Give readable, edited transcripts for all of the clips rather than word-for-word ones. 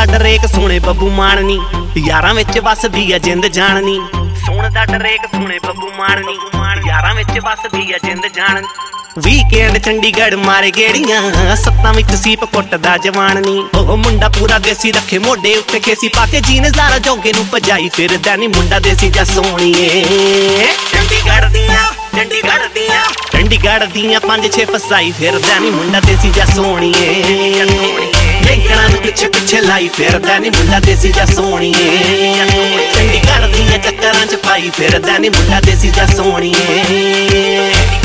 Drake ਸੋਹਣੇ ਬੱਬੂ ਮਾਨਨੀ, ਯਾਰਾਂ ਵਿੱਚ ਵਸਦੀ ਆ ਜਿੰਦ ਜਾਣਨੀ। ਸੁਣਦਾ ਡਰੇਕ ਸੋਹਣੇ ਬੱਬੂ ਮਾਨਨੀ, ਯਾਰਾਂ ਵਿੱਚ ਵਸਦੀ ਆ ਜਿੰਦ ਜਾਣਨੀ। ਵੀਕਐਂਡ ਚੰਡੀਗੜ੍ਹ ਮਾਰੇ ਗੇੜੀਆਂ, ਸੱਤਾਂ ਵਿੱਚ ਸੀਪ ਕੁੱਟਦਾ ਜਵਾਨ ਨੀ। ਉਹ ਮੁੰਡਾ ਪੂਰਾ ਦੇਸੀ ਰੱਖੇ ਮੋਢੇ ਉੱਤੇ ਖੇਸੀ ਪਾ ਕੇ ਜੀਨ ਜ਼ਾਰਾ ਜੋਗੇ ਨੂੰ ਭਜਾਈ ਫਿਰਦਾ ਨੀ ਮੁੰਡਾ ਦੇਸੀ ਜਾਂ ਸੋਹਣੀਏ। ਚੰਡੀਗੜ੍ਹ ਦੀਆਂ 5-6 ਫਸਾਈ ਫਿਰਦਾ ਨੀ ਮੁੰਡਾ ਦੇਸੀ ਜਾਂ ਸੋਹਣੀਏ। ਦੇਖਣਾ ਨੂੰ ਪਿੱਛੇ ਲਾਈ ਫਿਰਦਾ ਨੀ ਮੁੰਡਾ ਦੇਸੀ ਜਾਂ ਸੋਹਣੀਏ। ਚੰਡੀਗੜ੍ਹ ਦੀਆਂ ਚੱਕਰਾਂ ਚ ਪਾਈ ਫਿਰਦਾ ਨੀ ਮੁੰਡਾ ਦੇਸੀ ਜਾਂ ਸੋਹਣੀਏ।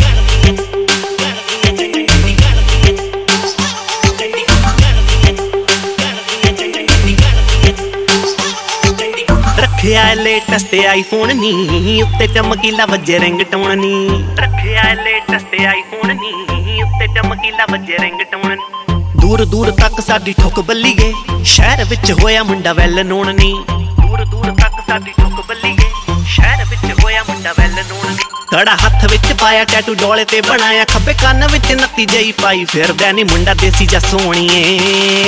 ਰੱਖਿਆ ਲੇਟੈਸਟ ਆਈਫੋਨ ਨੀ, ਉੱਤੇ ਚਮਕੀਲਾ ਵੱਜੇ ਰਿੰਗਟੋਨ ਨੀ। ਰੱਖਿਆ ਲੇਟੈਸਟ ਆਈਫੋਨ ਨੀ, ਉੱਤੇ ਚਮਕੀਲਾ ਵੱਜੇ ਰਿੰਗਟੋਨ। ਦੂਰ ਤੱਕ ਸਾਡੀ ਠੁੱਕ ਬੱਲੀਏ, ਸ਼ਹਿਰ ਵਿੱਚ ਹੋਇਆ ਮੁੰਡਾ ਵੈਲ ਨੋਨ ਨੀ। ਦੂਰ ਤੱਕ ਸਾਡੀ ਠੁੱਕ ਬੱਲੀਏ, ਸ਼ਹਿਰ ਵਿੱਚ ਹੋਇਆ ਮੁੰਡਾ ਵੈਲ ਨੋਨ ਨੀ। ਕੜਾ ਹੱਥ ਵਿੱਚ ਪਾਇਆ ਟੈਟੂ ਡੋਲੇ ਤੇ ਬਣਾਇਆ, ਖੱਬੇ ਕੰਨ ਵਿੱਚ ਨੱਤੀ ਜਈ ਪਾਈ ਫਿਰਦਾ ਨੀ ਮੁੰਡਾ ਦੇਸੀ ਜਾਂ ਸੋਹਣੀਏ।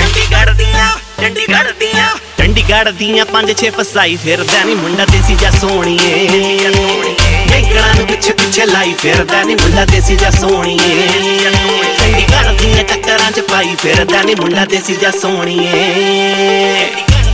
ਚੰਡੀਗੜ੍ਹ ਦੀਆਂ 5-6 ਫਸਾਈ ਫਿਰਦਾ ਨੀ ਮੁੰਡਾ ਦੇਸੀ ਜਾਂ ਸੋਹਣੀਏ। ਦੇਖਣਾ ਨੂੰ ਪਿੱਛੇ ਲਾਈ ਫਿਰਦਾ ਨੀ ਮੁੰਡਾ ਦੇਸੀ ਜਾਂ ਸੋਹਣੀਏ। ਚੰਡੀਗੜ੍ਹ ਦੀਆਂ ਟੱਕਰਾਂ ਚ ਪਾਈ ਫਿਰਦਾ ਨੀ ਮੁੰਡਾ ਦੇਸੀ ਜਾਂ ਸੋਹਣੀਏ।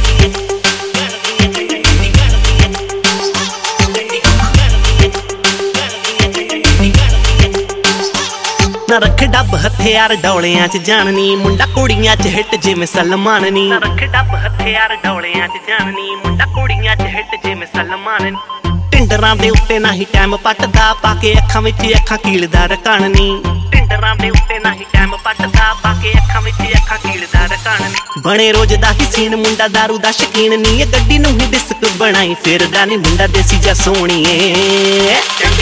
ਨਾ ਰੱਖ ਡੱਬ ਹਥਿਆਰ ਡੌਲਿਆਂ ਚ ਜਾਣਨੀ, ਮੁੰਡਾ ਕੁੜੀਆਂ ਚ ਹਿੱਟ ਜਿਵੇਂ ਸਲਮਾਨ ਨੀ। ਨਾ ਰੱਖ ਡੱਬ ਹਥਿਆਰ ਡੌਲਿਆਂ ਚ ਜਾਣਨੀ, ਮੁੰਡਾ ਕੁੜੀਆਂ ਚ ਹਿੱਟ ਜਿਵੇਂ ਸਲਮਾਨ ਨੀ। ਟਿੰਡਰਾਂ ਦੇ ਉੱਤੇ ਨਹੀਂ ਟਾਈਮ ਪੱਟਦਾ, ਪਾ ਕੇ ਅੱਖਾਂ ਵਿੱਚ ਅੱਖਾਂ ਕੀਲਦਾ ਰਕਾਨ ਨੀ। ਟਿੰਡਰਾਂ ਦੇ ਉੱਤੇ ਨਹੀਂ ਟਾਈਮ ਪੱਟਦਾ, ਪਾ ਕੇ ਅੱਖਾਂ ਵਿੱਚ ਅੱਖਾਂ ਕੀਲਦਾ ਰਕਾਨ ਨੀ। ਬਣੇ ਰੋਜ਼ ਦਾ ਹੀ ਸੀਨ ਮੁੰਡਾ ਦਾਰੂ ਦਾ ਸ਼ਕੀਨ ਨੀ, ਗੱਡੀ ਨੂੰ ਹੀ ਡਿਸਕ ਬਣਾਈ ਫਿਰਦਾ ਨੀ ਮੁੰਡਾ ਦੇਸੀ ਜਾਂ ਸੋਹਣੀਏ।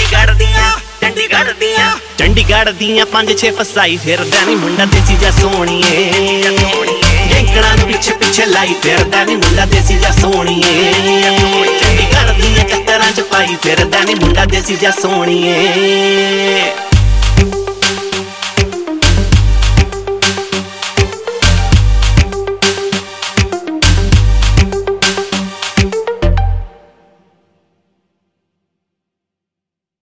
ਚੰਡੀਗੜ੍ਹ ਦੀਆਂ 5-6 ਫਸਾਈ ਫਿਰਦਾ ਨੀ ਮੁੰਡਾ ਦੇਸੀ ਜਾਂ ਸੋਹਣੀਏ। ਦੇਖਣਾ ਨੂੰ ਪਿੱਛੇ ਲਾਈ ਫਿਰਦਾ ਨੀ ਮੁੰਡਾ ਦੇਸੀ ਜਾਂ ਸੋਹਣੀਏ। ਚੰਡੀਗੜ੍ਹ ਦੀਆਂ ਚੱਕਰਾਂ ਚ ਪਾਈ ਫਿਰਦਾ ਨੀ ਮੁੰਡਾ ਦੇਸੀ ਜਾਂ ਸੋਹਣੀਏ।